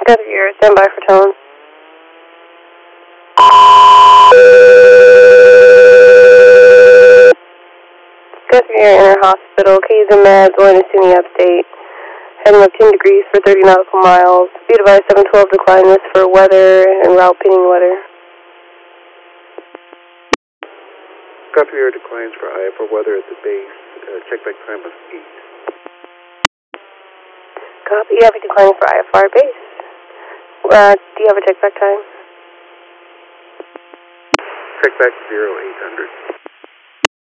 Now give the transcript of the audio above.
Copy, you're standby for tone. Copy, you're in our hospital. Keys and meds, going to SUNY Upstate. Heading up 10 degrees for 30 nautical miles. Be advised 712 decline this for weather and route pinning weather. Copy, your declines for IF for weather at the base. Check back time of 8. Copy, you have a decline for IFR base. Do you have a check back time? Check back 0800.